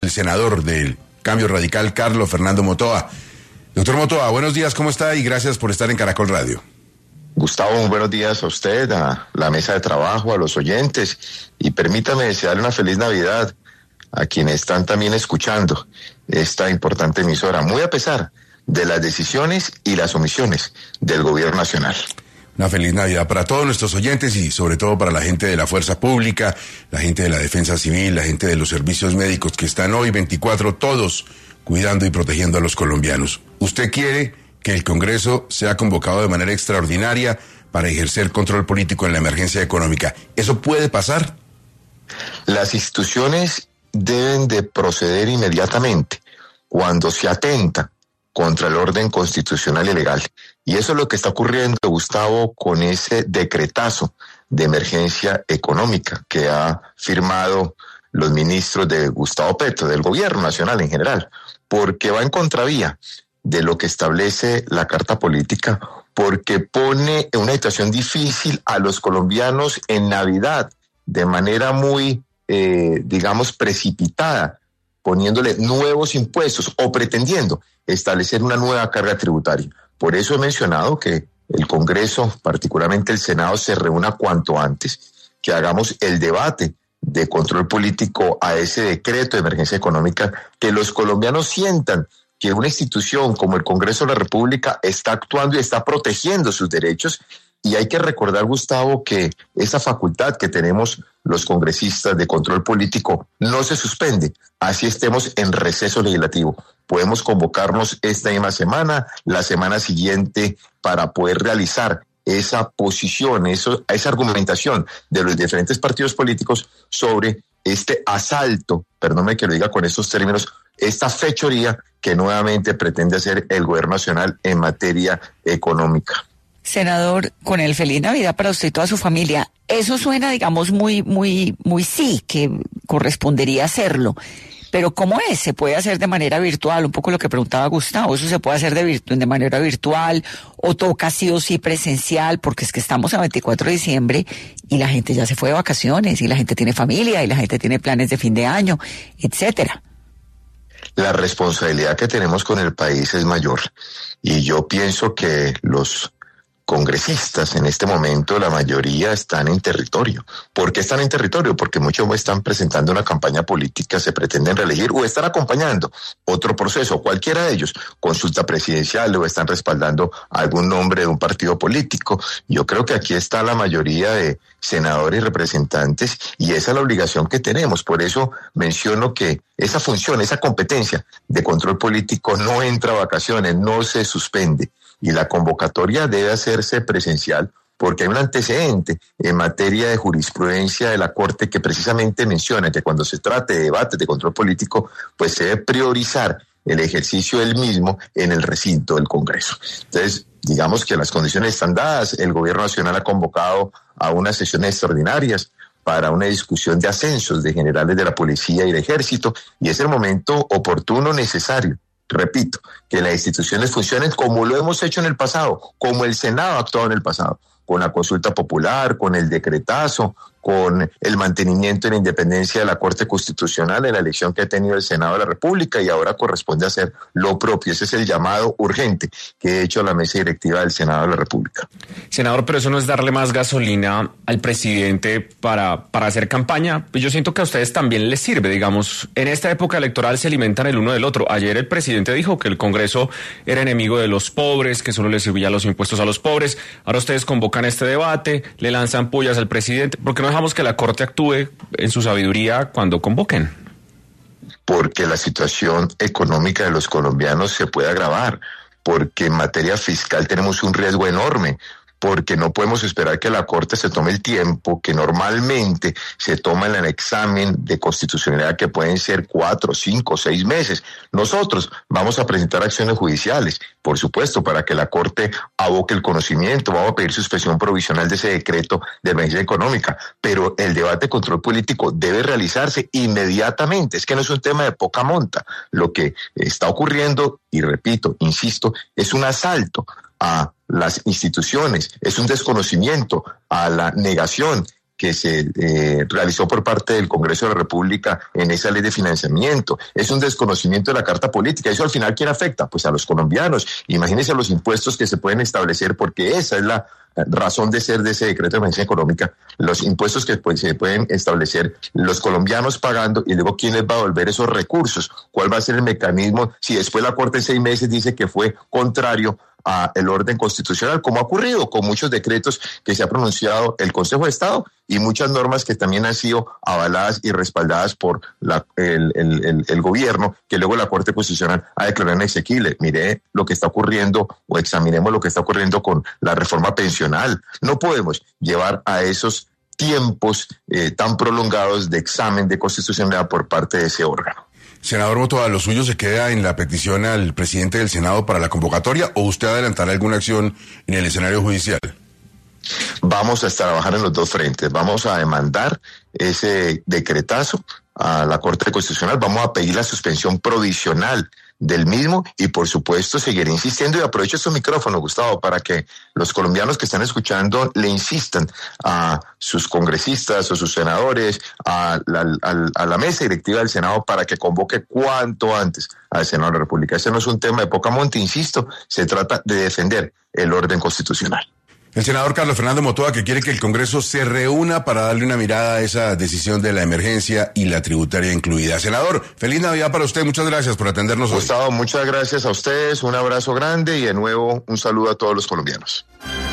el senador del Cambio Radical, Carlos Fernando Motoa. Doctor Motoa, buenos días, ¿cómo está? Y gracias por estar en Caracol Radio. Gustavo, buenos días a usted, a la mesa de trabajo, a los oyentes, y permítame desearle una feliz Navidad a quienes están también escuchando esta importante emisora, muy a pesar de las decisiones y las omisiones del gobierno nacional. Una feliz Navidad para todos nuestros oyentes y sobre todo para la gente de la Fuerza Pública, la gente de la Defensa Civil, la gente de los servicios médicos que están hoy 24 todos cuidando y protegiendo a los colombianos. ¿Usted quiere que el Congreso sea convocado de manera extraordinaria para ejercer control político en la emergencia económica? ¿Eso puede pasar? Las instituciones deben de proceder inmediatamente cuando se atenta contra el orden constitucional y legal. Y eso es lo que está ocurriendo, Gustavo, con ese decretazo de emergencia económica que ha firmado los ministros de Gustavo Petro, del gobierno nacional en general, porque va en contravía de lo que establece la Carta Política, porque pone en una situación difícil a los colombianos en Navidad, de manera muy, precipitada, poniéndole nuevos impuestos o pretendiendo establecer una nueva carga tributaria. Por eso he mencionado que el Congreso, particularmente el Senado, se reúna cuanto antes, que hagamos el debate de control político a ese decreto de emergencia económica, que los colombianos sientan que una institución como el Congreso de la República está actuando y está protegiendo sus derechos. Y hay que recordar, Gustavo, que esa facultad que tenemos los congresistas de control político no se suspende, así estemos en receso legislativo. Podemos convocarnos esta misma semana, la semana siguiente, para poder realizar esa posición, esa argumentación de los diferentes partidos políticos sobre este asalto, perdóneme que lo diga con estos términos, esta fechoría que nuevamente pretende hacer el gobierno nacional en materia económica. Senador, con el feliz Navidad para usted y toda su familia, eso suena, digamos, muy sí, que correspondería hacerlo. Pero ¿cómo es? ¿Se puede hacer de manera virtual? Un poco lo que preguntaba Gustavo, ¿eso se puede hacer de manera virtual o toca sí o sí presencial? Porque es que estamos a 24 de diciembre y la gente ya se fue de vacaciones y la gente tiene familia y la gente tiene planes de fin de año, etcétera. La responsabilidad que tenemos con el país es mayor y yo pienso que los congresistas en este momento, la mayoría están en territorio. ¿Por qué están en territorio? Porque muchos están presentando una campaña política, se pretenden reelegir o están acompañando otro proceso, cualquiera de ellos, consulta presidencial o están respaldando algún nombre de un partido político. Yo creo que aquí está la mayoría de senadores y representantes y esa es la obligación que tenemos. Por eso menciono que esa función, esa competencia de control político no entra a vacaciones, no se suspende. Y la convocatoria debe hacerse presencial porque hay un antecedente en materia de jurisprudencia de la Corte que precisamente menciona que cuando se trate de debates de control político, pues se debe priorizar el ejercicio del mismo en el recinto del Congreso. Entonces, digamos que las condiciones están dadas, el gobierno nacional ha convocado a unas sesiones extraordinarias para una discusión de ascensos de generales de la policía y del ejército, y es el momento oportuno, necesario. Repito, que las instituciones funcionen como lo hemos hecho en el pasado, como el Senado ha actuado en el pasado, con la consulta popular, con el decretazo, con el mantenimiento de la independencia de la Corte Constitucional en la elección que ha tenido el Senado de la República y ahora corresponde hacer lo propio. Ese es el llamado urgente que ha hecho la mesa directiva del Senado de la República. Senador, pero eso no es darle más gasolina al presidente para hacer campaña. Pues yo siento que a ustedes también les sirve, digamos, en esta época electoral se alimentan el uno del otro. Ayer el presidente dijo que el Congreso era enemigo de los pobres, que solo les servían los impuestos a los pobres. Ahora ustedes convocan este debate, le lanzan pullas al presidente. ¿Por qué no dejamos que la Corte actúe en su sabiduría cuando convoquen? Porque la situación económica de los colombianos se puede agravar, porque en materia fiscal tenemos un riesgo enorme, porque no podemos esperar que la Corte se tome el tiempo que normalmente se toma en el examen de constitucionalidad, que pueden ser 4, 5, 6 meses. Nosotros vamos a presentar acciones judiciales, por supuesto, para que la Corte aboque el conocimiento, vamos a pedir suspensión provisional de ese decreto de emergencia económica, pero el debate de control político debe realizarse inmediatamente. Es que no es un tema de poca monta. Lo que está ocurriendo, y repito, insisto, es un asalto a las instituciones, es un desconocimiento, a la negación que se realizó por parte del Congreso de la República en esa ley de financiamiento. Es un desconocimiento de la Carta Política. ¿Eso al final quién afecta? Pues a los colombianos. Imagínense los impuestos que se pueden establecer, porque esa es la razón de ser de ese decreto de emergencia económica, los impuestos que se pueden establecer, los colombianos pagando, y luego quién les va a devolver esos recursos, cuál va a ser el mecanismo, si después la Corte en 6 meses dice que fue contrario a el orden constitucional, como ha ocurrido con muchos decretos que se ha pronunciado el Consejo de Estado y muchas normas que también han sido avaladas y respaldadas por el gobierno, que luego la Corte Constitucional ha declarado inexequible. Mire lo que está ocurriendo, o examinemos lo que está ocurriendo con la reforma pensional. No podemos llevar a esos tiempos tan prolongados de examen de constitucionalidad por parte de ese órgano. Senador Motoa, ¿lo suyo se queda en la petición al presidente del Senado para la convocatoria o usted adelantará alguna acción en el escenario judicial? Vamos a trabajar en los dos frentes. Vamos a demandar ese decretazo a la Corte Constitucional, vamos a pedir la suspensión provisional del mismo y por supuesto seguiré insistiendo, y aprovecho estos micrófonos, Gustavo, para que los colombianos que están escuchando le insistan a sus congresistas o sus senadores, a la mesa directiva del Senado, para que convoque cuanto antes al Senado de la República. Este no es un tema de poca monta, insisto, se trata de defender el orden constitucional. El senador Carlos Fernando Motoa, que quiere que el Congreso se reúna para darle una mirada a esa decisión de la emergencia y la tributaria incluida. Senador, feliz Navidad para usted, muchas gracias por atendernos hoy. Gustavo, muchas gracias a ustedes, un abrazo grande y de nuevo un saludo a todos los colombianos.